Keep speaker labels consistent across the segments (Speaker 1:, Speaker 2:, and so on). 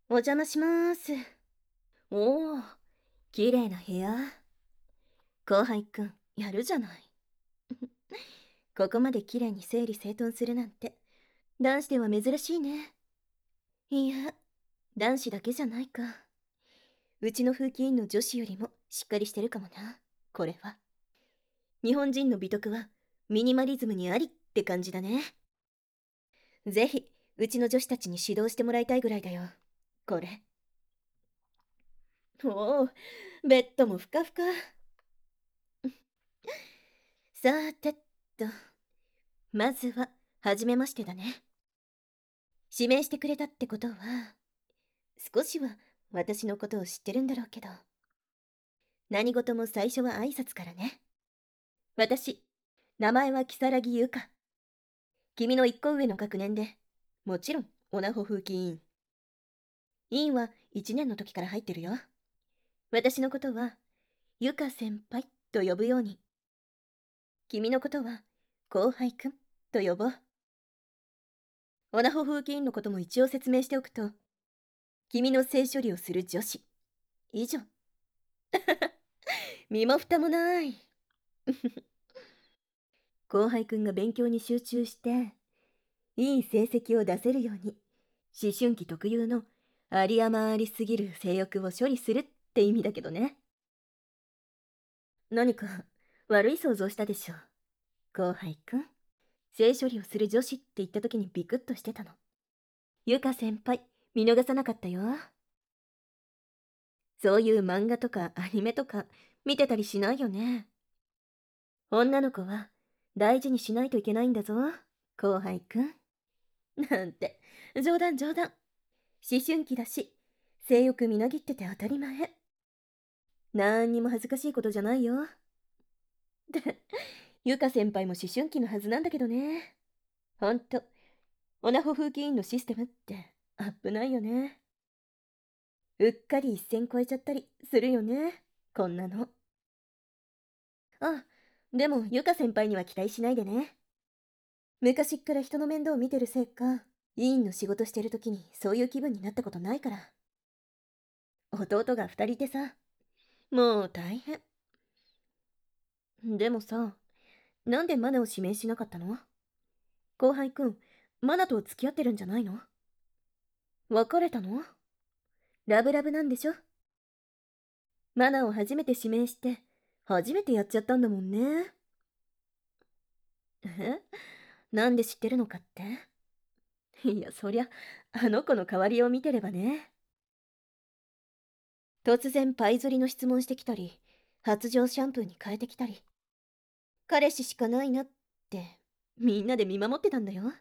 Speaker 1: お邪魔します。おお、綺麗な部屋。後輩くん、やるじゃない。ここまで綺麗に整理整頓するなんて、男子では珍しいね。いや、男子だけじゃないか。うちの風紀委員の女子よりもしっかりしてるかもな、これは。日本人の美徳は、ミニマリズムにありって感じだね。ぜひ、うちの女子たちに指導してもらいたいぐらいだよ、これ。おお、ベッドもふかふか。さてっと、まずは、はじめましてだね。指名してくれたってことは、少しは私のことを知ってるんだろうけど、何事も最初は挨拶からね。私、名前は如月優香。君の一個上の学年で、もちろん、オナホ風紀委員。委員は1年の時から入ってるよ。私のことは、優香先輩と呼ぶように。君のことは、後輩くんと呼ぼう。オナホ風紀委員のことも一応説明しておくと、君の性処理をする女子。以上。身も蓋もない。後輩くんが勉強に集中して、いい成績を出せるように、思春期特有のあり余りすぎる性欲を処理するって意味だけどね。何か悪い想像したでしょ。後輩くん。性処理をする女子って言った時にビクッとしてたの。ゆか先輩、見逃さなかったよ。そういう漫画とかアニメとか見てたりしないよね。女の子は大事にしないといけないんだぞ、後輩くん。なんて、冗談冗談。思春期だし、性欲みなぎってて当たり前。なんにも恥ずかしいことじゃないよ。で、ゆか先輩も思春期のはずなんだけどね。ほんと、オナホ風紀委員のシステムって危ないよね。うっかり一線越えちゃったりするよね、こんなの。あ、でもゆか先輩には期待しないでね。昔っから人の面倒を見てるせいか、委員の仕事してる時にそういう気分になったことないから。弟が2人いてさ、もう大変。でもさ、なんでマナを指名しなかったの？後輩くん、マナと付き合ってるんじゃないの？別れたの？ラブラブなんでしょ？マナを初めて指名して、初めてやっちゃったんだもんね。え？なんで知ってるのかって？いや、そりゃ、あの子の代わりを見てればね。突然パイ釣りの質問してきたり、発情シャンプーに変えてきたり、彼氏しかないなって、みんなで見守ってたんだよ。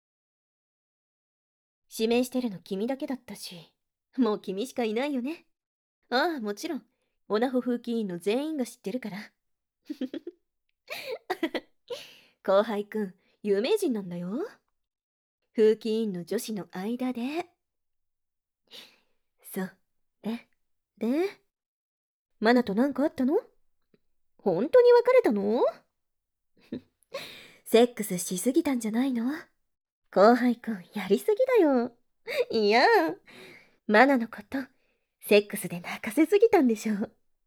Speaker 1: 指名してるの君だけだったし、もう君しかいないよね。ああ、もちろん、オナホ風紀委員の全員が知ってるから。後輩くん、有名人なんだよ。風紀委員の女子の間で。それで、マナとなんかあったの？本当に別れたの？セックスしすぎたんじゃないの？後輩くん、やりすぎだよ。いや、マナのこと、セックスで泣かせすぎたんでしょ。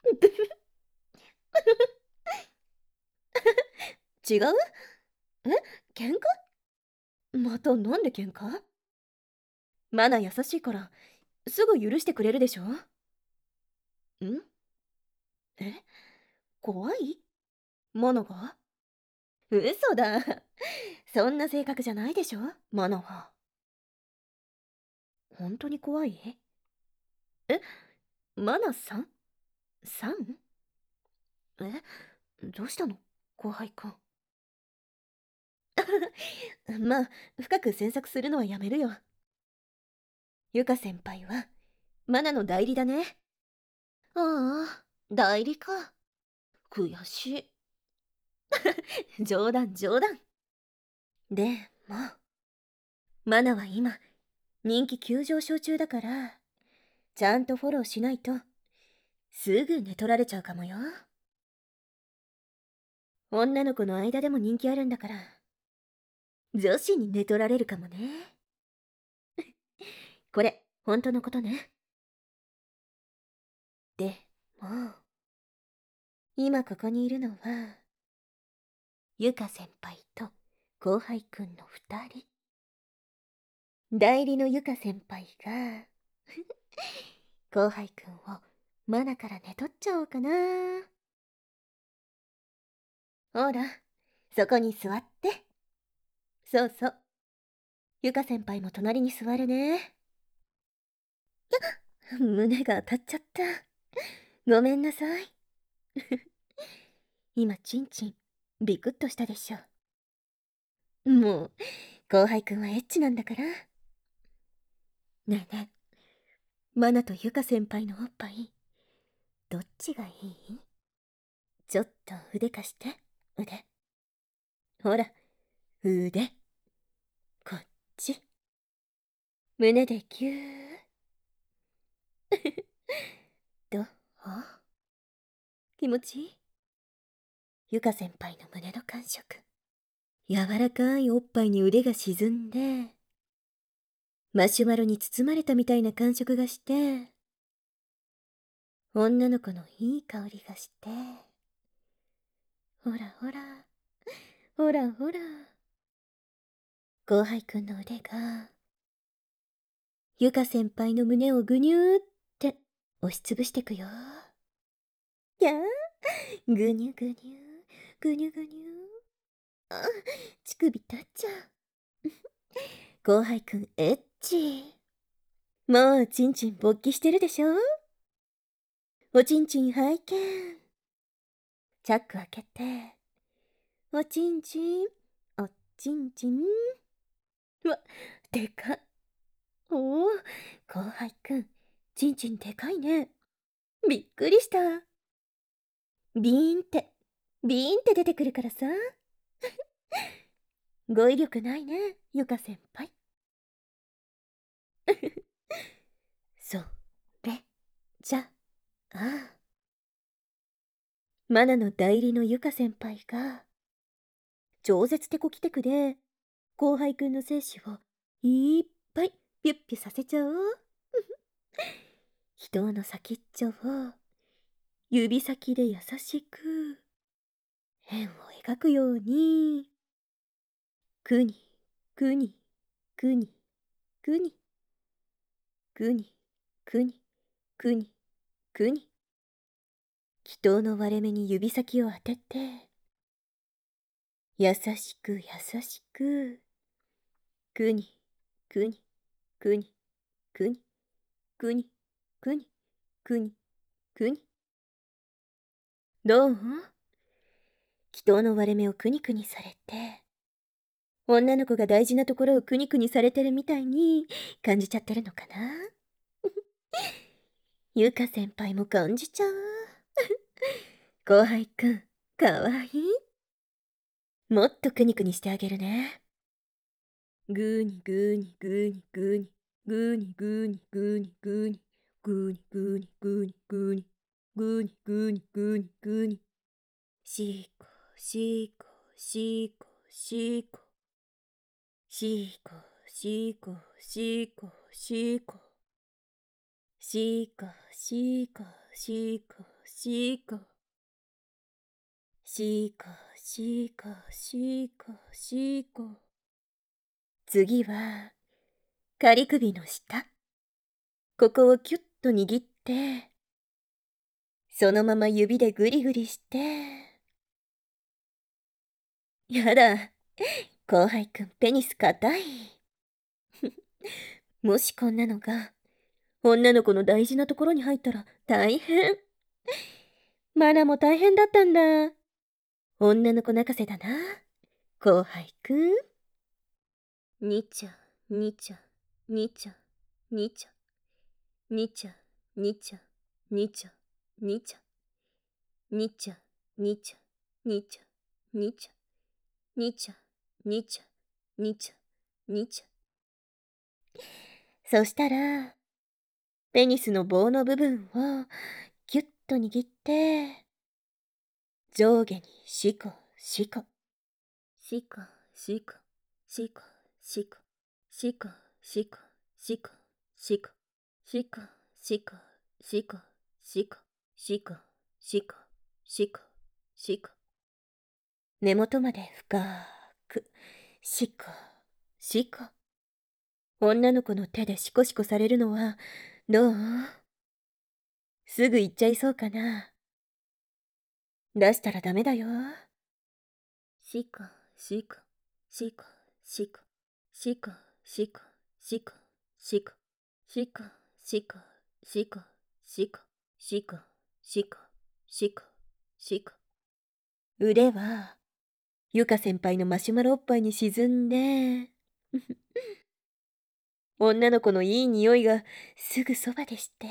Speaker 1: 違う？え？喧嘩？またなんで喧嘩？マナ優しいから、すぐ許してくれるでしょ？ん？え？怖い？マナが？嘘だ。そんな性格じゃないでしょ、マナは。本当に怖い？え？マナさん？さん？え？どうしたの？後輩くん。まあ、深く詮索するのはやめるよ。ゆか先輩は、マナの代理だね。ああ、代理か。悔しい。冗談冗談。でも、マナは今、人気急上昇中だから、ちゃんとフォローしないと、すぐ寝取られちゃうかもよ。女の子の間でも人気あるんだから、女子に寝取られるかもね。これ、 本当のことね。でも、今ここにいるのは、ゆか先輩と後輩くんの2人。代理のゆか先輩が、後輩くんをマナから寝取っちゃおうかな。ほら、そこに座って。そうそう。ゆか先輩も隣に座るね。胸が当たっちゃった。ごめんなさい。今、ちんちん、ビクッとしたでしょ。もう、後輩くんはエッチなんだから。ねえねえ、マナとゆか先輩のおっぱい、どっちがいい？ちょっと腕貸して、腕。ほら、腕。こっち。胸でギュー。どう？気持ちいい？ゆか先輩の胸の感触。柔らかいおっぱいに腕が沈んで、マシュマロに包まれたみたいな感触がして、女の子のいい香りがして、ほらほら、ほらほら。後輩くんの腕が、ゆか先輩の胸をぐにゅーって押しつぶしてくよ。やー、ぐにゅぐにゅ、ぐにゅぐにゅ。あ、乳首立っちゃう。後輩くんエッチ。もうちんちん勃起してるでしょ。おちんちん拝見。チャック開けて。おちんちん、おちんちん。わ、でかっ。おお、後輩くん、ちんちんでかいね。びっくりした。ビーンって、ビーンって出てくるからさ。語彙力ないね、ゆか先輩。それじゃあ、マナの代理のゆか先輩が、超絶テコキテクで、後輩くんの精子をいっぱいピュッピュさせちゃおう。人の先っちょを指先で優しく円を描くように、くにくにくにくにくにくにくにくに、祈祷の割れ目に指先を当てて、優しく優しく、くにくにくにくにくにくにくにくに。どう？祈祷の割れ目をくにくにされて、女の子が大事なところをくにくにされてるみたいに感じちゃってるのかな。ゆか先輩も感じちゃう。後輩くん、かわいい。もっとくにくにしてあげるね。ぐーにぐーにぐーにぐーにぐーにぐーにぐーにぐーにぐーにぐーにぐーにぐーにぐーにぐーにぐーにぐーに、しこしこしこしこしこしこしこしこしこしこしこしこしこしこしこしこ。次は仮首の下、ここをキュッと握って、そのまま指でグリグリして。やだ、後輩くんペニス硬い。もしこんなのが女の子の大事なところに入ったら大変。マナも大変だったんだ。女の子泣かせだな、後輩くん。にちゃにちゃにちゃにちゃにちゃにちゃにちゃにちゃにちゃにちゃにちゃにちゃにちゃにちゃにちゃにちゃ。そしたらペニスの棒の部分をギュッと握って、上下にシコシコシコシコシコシコシコシコシコシコしこ、しこ、しこ、しこ、しこ、しこ、しこ、しこ。根元まで深く、しこ、しこ。女の子の手でシコシコされるのは、どう？すぐ行っちゃいそうかな。出したらダメだよ。しこ、しこ、しこ、しこ、しこ、しこ、しこ、しこ、しこ、しこ、しこ、しこ、しこ、しこ、しこ、しこ。腕は、ゆか先輩のマシュマロおっぱいに沈んで、女の子のいい匂いがすぐそばでして。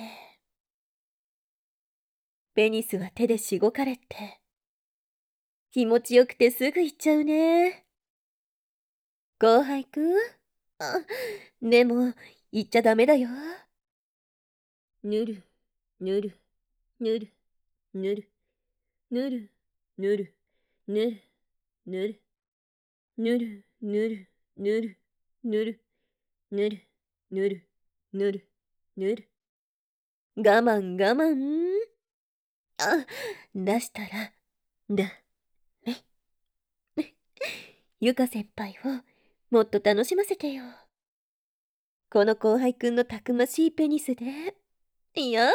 Speaker 1: ペニスは手でしごかれて、気持ちよくてすぐ行っちゃうね。後輩くん？でも、言っちゃダメだよ。ぬる、ぬる、ぬる、ぬる、ぬる、ぬる、ぬる、ぬる、ぬる、ぬる、ぬる、ぬる、ぬる、ぬる、ぬる、ぬる。我慢我慢。出したら、だ、め。ゆか先輩をもっと楽しませてよ。この後輩くんのたくましいペニスで。いや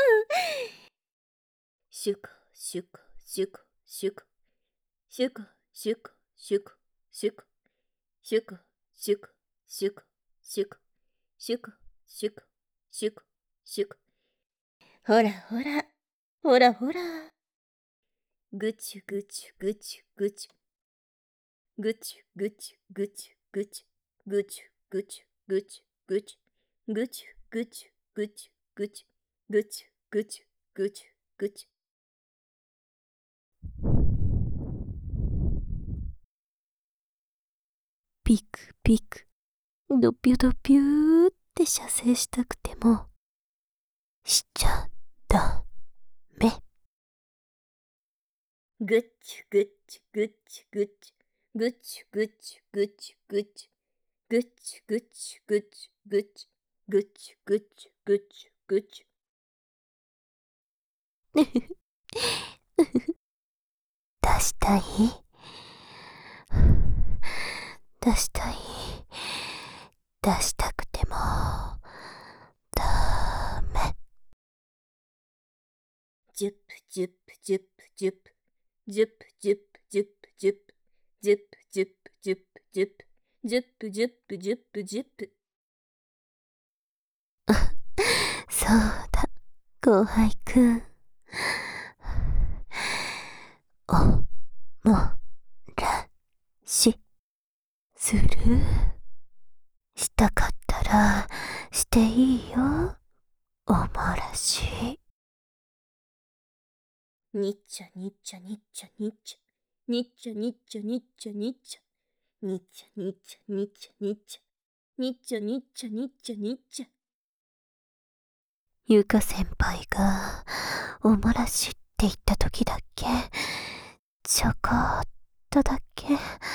Speaker 1: シュコ、シュコ、シュコ、シュコ、シュコ、シュコ、シュコ、シュコ、シュコ、シュコ、シュコ、シュコ、シュコ、シュコ、シュコ、シュコ。ほらほら、ほらほら。ぐちゅぐちゅぐちゅぐちゅ。ぐちゅぐちゅぐちゅぐちゅ。ぐちゅぐちゅぐちゅぐちゅ。ぐちゅぐちゅぐちゅぐちゅ。ぐちゅぐちゅぐちゅぐちゅ。ピクピク、ドピュドピューって射精したくても、しちゃダメ。ぐっちゅぐっちゅぐっちゅぐっちゅ、ぐっちゅぐっちゅぐっちゅぐっちゅ、ぐっちゅぐっちゅぐっちゅぐっちゅ、ぐっちゅぐっちゅぐっちゅぐっちゅ。出したい？出したい？出したくても、ダメ。ジュップジュップジュップジュップ、ジュップジュップジュップジュップ、ジュップジュップジュップジュップ、ジュップジュップジュップジュップ。そうだ、後輩くん。おもらしする？したかったらしていいよ、おもらし。にっちゃにっちゃにっちゃにっちゃ、にっちゃにっちゃにっちゃにっちゃ、にっちゃにっちゃにっちゃにっちゃ、にっちゃにっちゃにっちゃにっちゃ。ゆか先輩がおもらしって言った時だけ、ちょこっとだけ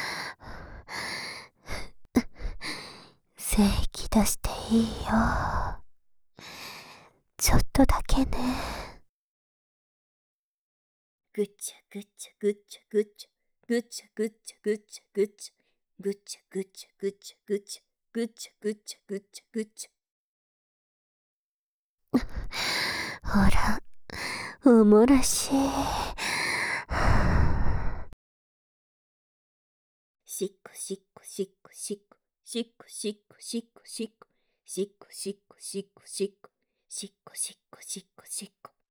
Speaker 1: 精液出していいよ。ちょっとだけね。ぐちゃぐちゃぐちゃぐちゃ、ぐちゃぐちゃぐちゃぐちゃ、ぐちゃぐちゃぐちゃぐちゃ、ぐちゃぐちゃぐちゃぐちゃ。ほら、おもらし。しっこしっこしっこしっこしっこしっこしっこしっこしっこしっこしっこしっこしっこしっこしっこしっこ。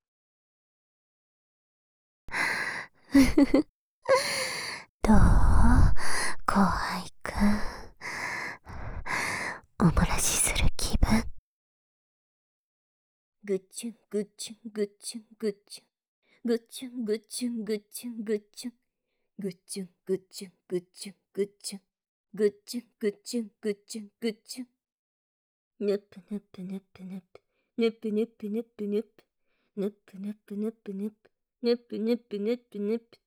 Speaker 1: どう？後輩くん。おもらしする気分？ぐちゅんぐちゅんぐちゅんぐちゅん。ぐちゅんぐちゅんぐちゅんぐちゅん。ぐちゅんぐちゅんぐちゅんぐちゅん。ぐちゅんぐちゅんぐちゅんぐちゅん。ぬぷぬぷぬぷぬぷ。ぬぷぬぷぬぷぬぷ。ぬぷぬぷぬぷぬぷ。ぬぷぬぷぬぷぬぷ。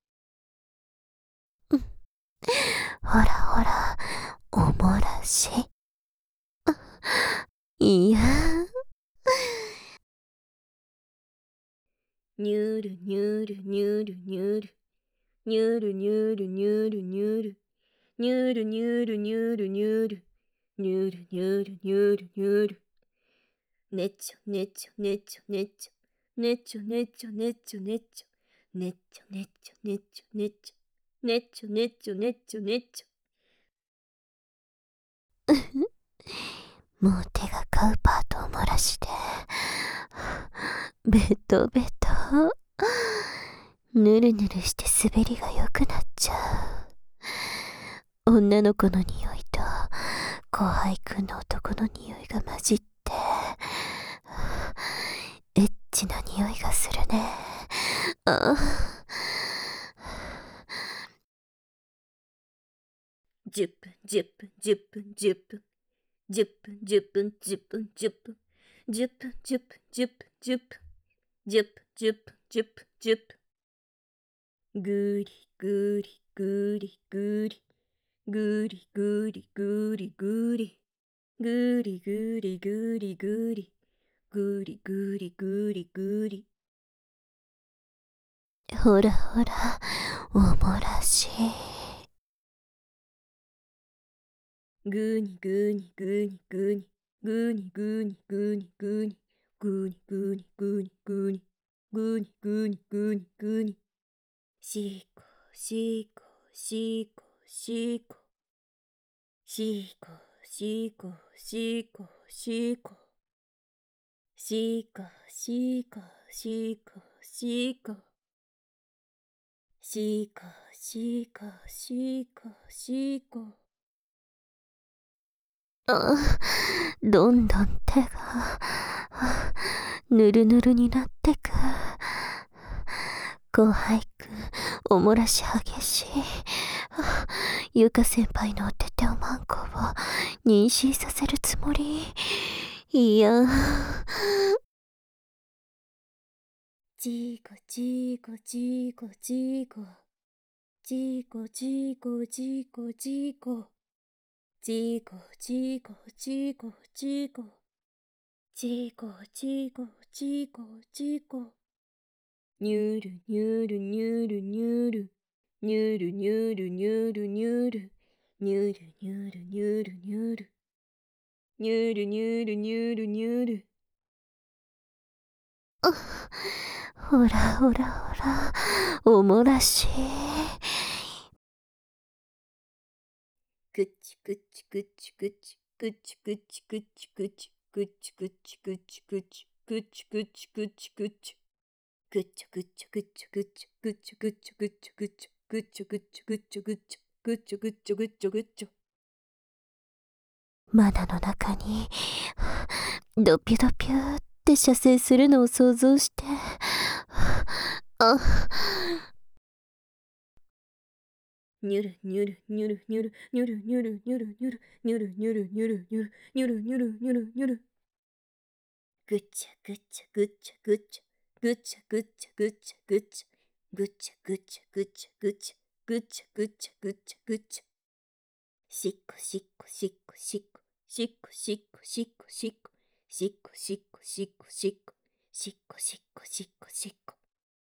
Speaker 1: ほらほら、おもらし。いやニュルニュルニュルニュルニュルニュルニュルニュルニュルニュルニュルニュルニュルニュルニュルニュルねちょねちょねちょねちょねちょねちょねちょねちょねちょねちょねちょねちょねちょねちょねちょねちょ。
Speaker 2: もう手がカウパートを漏らして、ベトベト。ぬるぬるして滑りが良くなっちゃう。女の子の匂いと後輩くんの男の匂いが混じって、エッチな匂いがするね。
Speaker 1: 10分10分10分10分10分10分10分10分10分10分10分10分10分10分10分10分ぐりぐりぐりぐりぐりぐりぐりぐりぐりぐりぐりぐりぐりぐりぐりぐり。
Speaker 2: ほらほら、おもらしい。
Speaker 1: ぐにぐにぐにぐにぐにぐにぐにぐにぐにぐにぐにぐにぐにぐにぐにぐにしこしこしこしこしこしこしこしこしこしこしこしこしこしこしこしこ。
Speaker 2: どんどん手がぬるぬるになってく。後輩くん、おもらし激しい。ゆか先輩のおててをマンコを妊娠させるつもり。いや。
Speaker 1: ちこちこちこちこちこちこちこちこちこちこちこちこちこちこちこちこにゅるにゅるにゅるにゅるにゅるにゅるにゅるにゅるにゅるにゅるにゅるにゅるにゅるにゅるにゅるにゅる。
Speaker 2: ほらほらほら、おもらしい。
Speaker 1: ぐちぐちぐちぐちぐちぐちぐちぐちぐちぐちぐちぐちぐちぐちぐちぐちぐちょぐちょぐちょぐちょぐちょぐちょぐちょぐちょぐちょぐちょぐちょぐちょぐちょぐちょぐちょぐちょ。
Speaker 2: マナの中にドピュドピュって射精するのを想像して、
Speaker 1: にゅるにゅるにゅるにゅるにゅるにゅるにゅるにゅるにゅるにゅるにゅるにゅるにゅるにゅるにゅるにゅるぐちゃぐちゃぐちゃぐちゃぐちゃぐちゃぐちゃぐちゃぐちゃぐちゃぐちゃぐちゃぐちゃぐちゃぐちゃぐちゃしっこしっこしっこしっこしっこしっこしっこしっこしっこしっこしっこしっこしっこしっこしっこしっこ。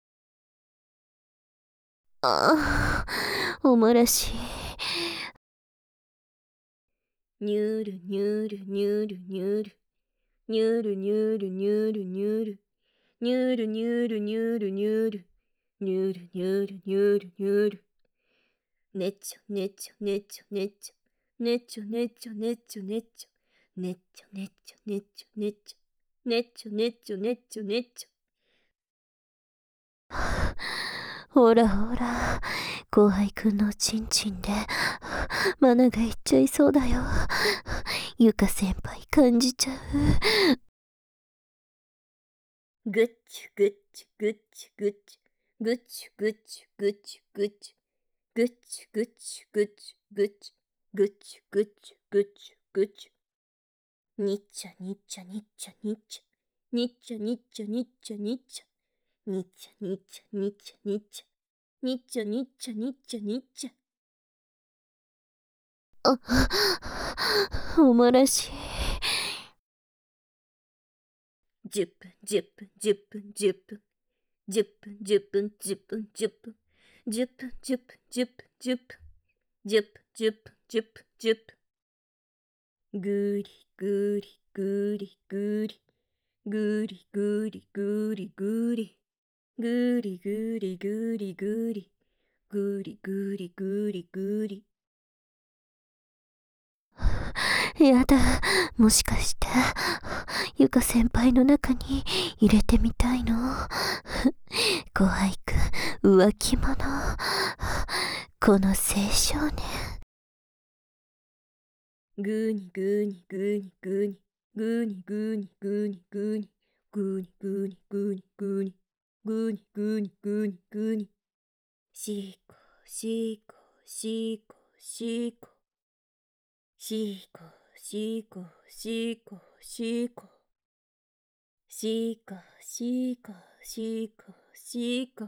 Speaker 2: おもらしい。
Speaker 1: にゅるにゅるにゅるにゅるにゅるにゅるにゅるにゅるにゅるにゅるにゅるにゅるにゅるにゅるにゅるにゅるねちょねちょねちょねちょねちょねちょねちょねちょねちょねちょねちょねちょねちょねちょねちょねちょ。
Speaker 2: ほらほら、後輩くんのちんちんでマナがいっちゃいそうだよ。ゆか先輩感じちゃう。
Speaker 1: ぐっちゅぐっちゅぐっちゅぐっちゅぐっちゅぐっちゅぐっちゅぐっちゅぐっちゅぐっちゅぐっちゅぐっちゅぐっちゅぐっちゅぐっちゅぐっちゅにっちゃにっちゃにっちゃにっちゃにっちゃにっちゃにっちゃにっちゃにっちゃにっちゃにっちゃにっちゃにっちゃにっちゃにっちゃにっちゃ。
Speaker 2: おもらしい。
Speaker 1: 10分、10分、10分、10分。10分、10分、10分、10分。10分、10分、10分、10分。10分、10分、10分、10分。ぐりぐりぐりぐり。ぐりぐりぐりぐり。ぐりぐりぐりぐり。ぐりぐりぐりぐり。
Speaker 2: やだ、もしかして、ゆか先輩の中に入れてみたいの？後輩くん、浮気者。この青少年。
Speaker 1: ぐにぐにぐにぐに。ぐにぐにぐにぐに。ぐにぐにぐにぐに。ぐにぐにぐにぐに。しこしこしこしこ。しこしこしこしこ。しこしこしこしこ。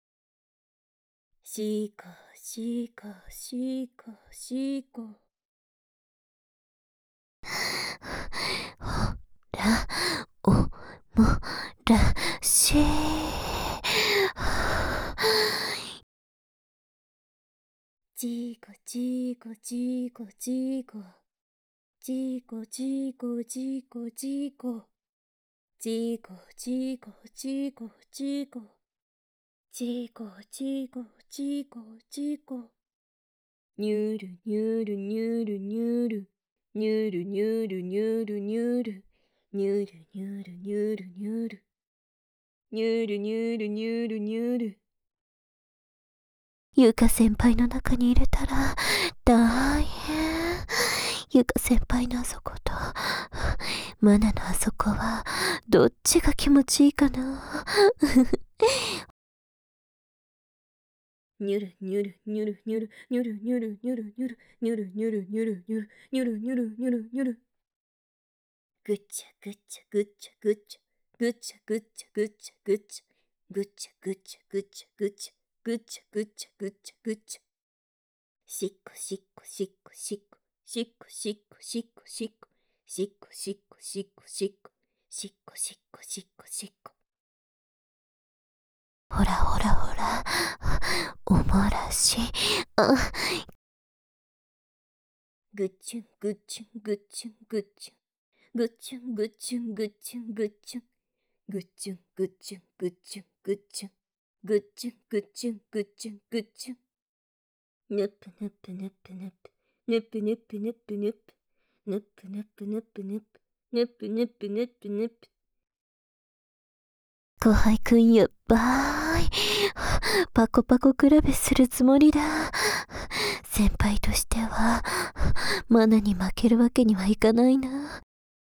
Speaker 1: しこしこしこしこ。
Speaker 2: ほら、おもらしい。
Speaker 1: ちこちこちこちこ。ちこちこちこちこ。ちこちこちこちこ。ちこちこちこちこ。にゅるにゅるにゅるにゅる。にゅるにゅるにゅるにゅる。にゅるにゅるにゅるにゅる。にゅるにゅるにゅるにゅる。
Speaker 2: ゆか先輩の中に入れたら大変。ゆか先輩のあそこと、マナのあそこは、どっちが気持ちいいかな。
Speaker 1: にゅるにゅるにゅるにゅるにゅるにゅるにゅるにゅるにゅるにゅるにゅるにゅるにゅるにゅるにゅるにゅる。ぐちゃぐちゃぐちゃぐちゃ。ぐちゃぐちゃぐちゃぐちゃ。ぐちゃぐちゃぐちゃぐちゃ。ぐちゃぐちゃぐちゃぐちゃ。しっこしっこしっこしっこ。しっこしっこしっこしっこ。しっこしっこしっこしっこ。しっこしっこしっこしっこ。
Speaker 2: ほらほらほら、おもらし。
Speaker 1: ぐちゅんぐちゅんぐちゅんぐちゅん。ぐちゅんぐちゅんぐちゅんぐちゅん。ぐちゅんぐちゅんぐちゅんぐちゅん。ぐちゅんぐちゅんぐちゅんぐちゅん。ぬぷぬぷぬぷぬぷ。ぬぷぬぷぬぷぬぷ。ぬぷぬぷぬぷぬぷ。ぬぷぬぷぬぷぬぷ。
Speaker 2: 後輩くんやばーい。パコパコ比べするつもりだ。先輩としては、マナに負けるわけにはいかないな。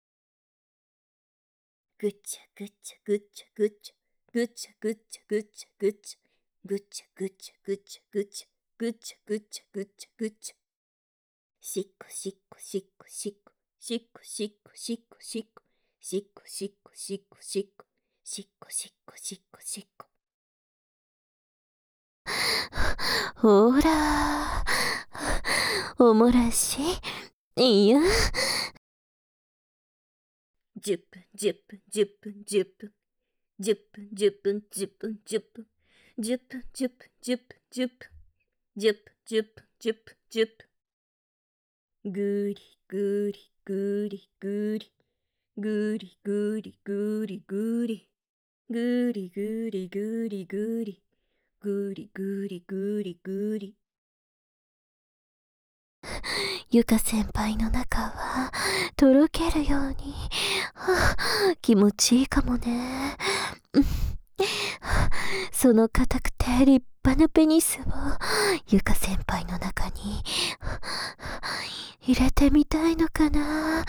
Speaker 1: ぐちゃぐちゃぐちゃぐちゃ。ぐちゃぐちゃぐちゃぐちゃ。ぐちゃぐちゃぐちゃぐちゃ。ぐちゃぐちゃぐちゃぐちゃ。しっこしっこしっこしっこ。しっこしっこしっこしっこ。しっこしっこしっこしっこ。しっこしっこしっこしっこ。
Speaker 2: ほら、おもらし。いや。
Speaker 1: 10分10分10分10分。10分10分10分10分。10分10分10分10分。10分10分10分10分。ぐりぐりぐりぐり。ぐりぐりぐりぐり。ぐりぐりぐりぐり。ぐりぐりぐりぐり。
Speaker 2: ゆか先輩の中はとろけるように、気持ちいいかもね。その硬くて立派なペニスをゆか先輩の中に入れてみたいのかな。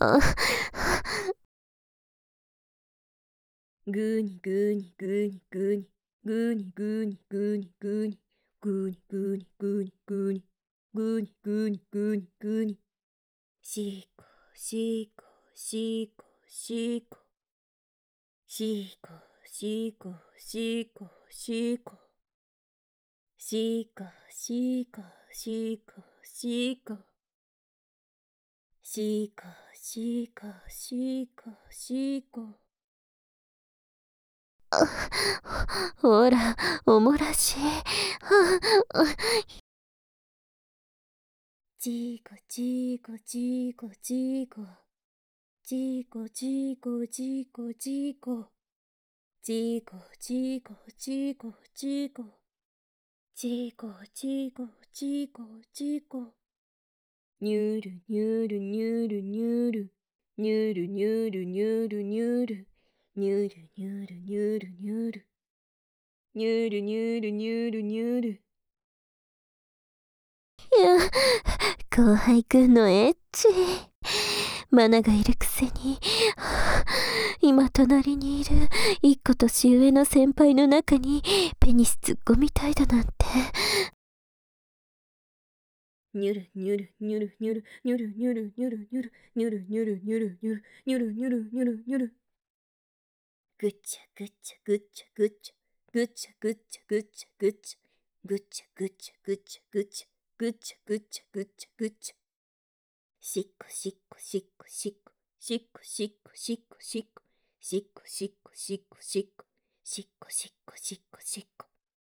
Speaker 1: ぐにぐにぐにぐに。ぐにぐにぐにぐに。ぐにぐにぐにぐに。ぐにぐにぐにぐに。しこしこしこしこ。しこしこしこしこ。しこしこしこしこ。しこしこしこしこ。
Speaker 2: ほら、おもらしい。
Speaker 1: ジーコジーコジーコジーコジーコジーコジーコジーコジーコジーコジーコジーコジーコジーコジーコジーコニュールニュールニュールニュールニュールニュールニュールニュールニュールニュールニュールニュールニュールニュールニュールニュール。
Speaker 2: いや、後輩くんのエッチ。マナがいるくせに、今隣にいる一個年上の先輩の中にペニス突っ込みたいだなんて。
Speaker 1: ニュルニュルニュルニュルニュルニュルニュルニュルニュルニュルニュルニュルニュルニュルニュルニュルニュル。ぐっちゃぐっちゃぐっちゃぐっちゃぐっちゃぐっちゃぐっちゃぐっちゃぐっちゃぐっちゃぐっちゃぐっちゃぐっちゃぐっちゃぐっちゃぐっちゃ。しっこしっこしっこしっこしっこしっこしっこしっこしっこしっこしっこしっこしっこしっこしっこしっこ。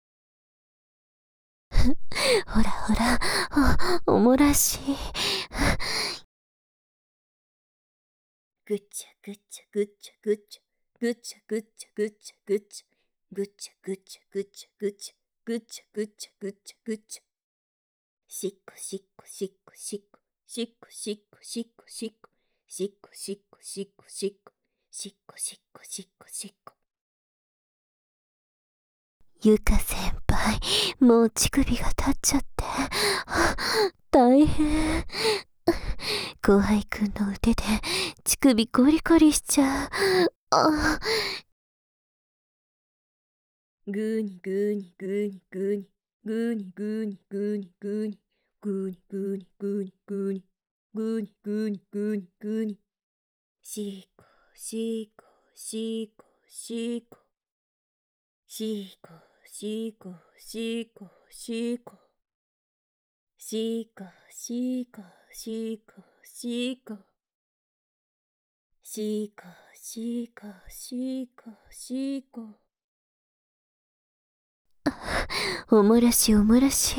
Speaker 2: ほらほら、おもらしい。
Speaker 1: ぐっちゃぐっちゃぐっちゃぐっちゃぐっちゃぐっちゃぐっちゃぐっちゃぐっちゃぐっちゃぐっちゃぐっちゃぐっちゃぐっちゃぐっちゃぐっちゃ。しっこしっこしっこしっこしっこしっこしっこしっこしっこしっこしっこしっこしっこしっこしっこしっこ。
Speaker 2: ゆか先輩、もう乳首が立っちゃって、大変。後輩くんの腕で乳首ゴリゴリしちゃう。
Speaker 1: グーニグーニグーニグーニグーニグーニグーニグーニグーニグーニグーニグーニグーニグーニグーニグーニ。シーコシーコシーコシーコシーコシーコシーコシーコシーコシーコシーコシーコシーコシーコシーコシーコ。
Speaker 2: おもらしおもらし。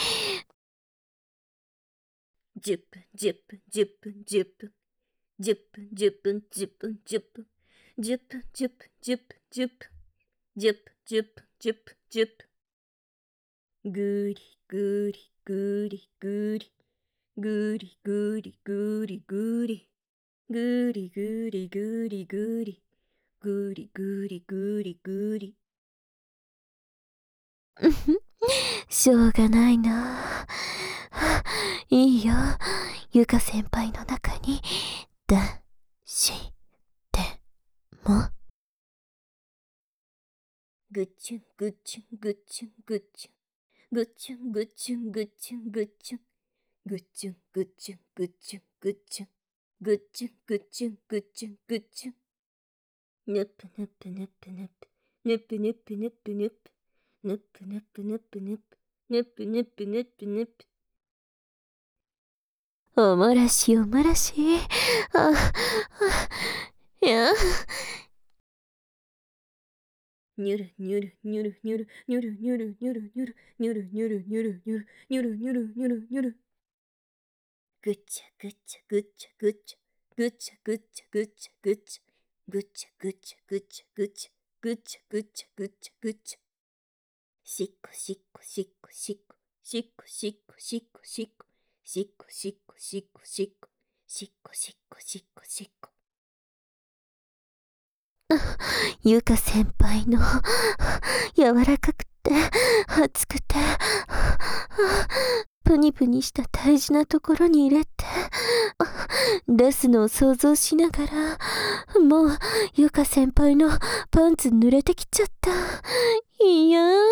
Speaker 1: 10分10分10分10分10分10分10分10分10分10分10分10分10分10分10分10分。ぐりぐりぐりぐりぐりぐりぐりぐりぐりぐりぐりぐりぐりぐりぐりぐり。
Speaker 2: しょうがないな。いいよ、ゆか先輩の中に出しても。
Speaker 1: ぐっちゅんぐっちゅんぐっちゅんぐっちゅんぐっちゅんぐっちゅんぐっちゅんぐっちゅんぐっちゅんぐっちゅんぐっちゅんぐっちゅんぐっちゅんぐっちゅんぐっちゅんぐっちゅん。ぬぷぬぷぬぷぬぷぬぷぬぷぬぷぬぷぬぷぬぷぬぷぬぷぬぷぬぷぬぷぬぷ。
Speaker 2: おもらしおもらし。いや。
Speaker 1: ニュルニュルニュルニュルニュルニュルニュルニュルニュルニュルニュルニュルニュルニュルニュルニュル。ぐっちゃぐっちゃぐっちゃぐっちゃぐっちゃぐっちゃぐっちゃぐっちゃぐっちゃぐっちゃぐっちゃぐっちゃぐっちゃぐっちゃぐっちゃぐっちゃ。しっこしっこしっこしっこしっこしっこしっこしっこしっこしっこしっこしっこしっこしっこしっこしっこ。
Speaker 2: ゆか先輩の柔らかくて熱くてプニプニした大事なところに入れて出すのを想像しながら、もうゆか先輩のパンツ濡れてきちゃった。いやー。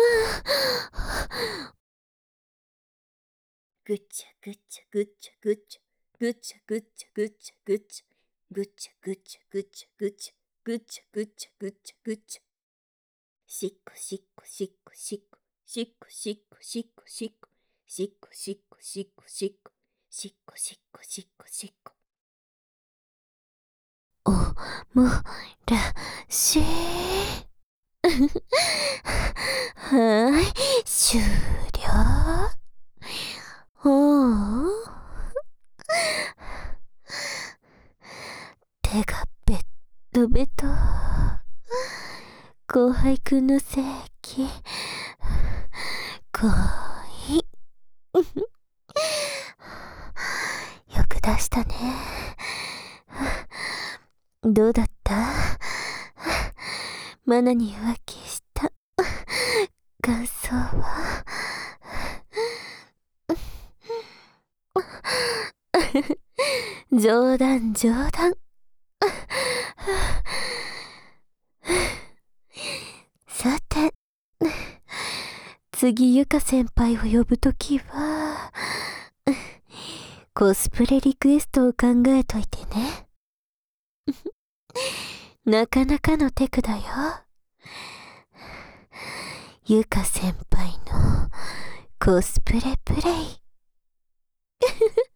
Speaker 1: ぐっちゃぐっちゃぐっちゃぐっちゃぐっちゃぐっちゃぐっちゃぐっちゃぐっちゃぐっちゃぐっちゃぐっちゃぐっちゃぐっちゃぐっちゃぐっちゃ。しっこしっこしっこしっこしっこしっこしっこしっこしっこしっこしっこしっこしっこしっこしっこしっこ。
Speaker 2: おもらし。 はーい、終了。おお。手がベッドベト。後輩くんの性器、かわいい。よく出したね。どうだった？マナに浮気した感想は？冗談冗談。さて、次ゆか先輩を呼ぶときは、コスプレリクエストを考えといてね。なかなかのテクだよ。ゆか先輩のコスプレプレイ。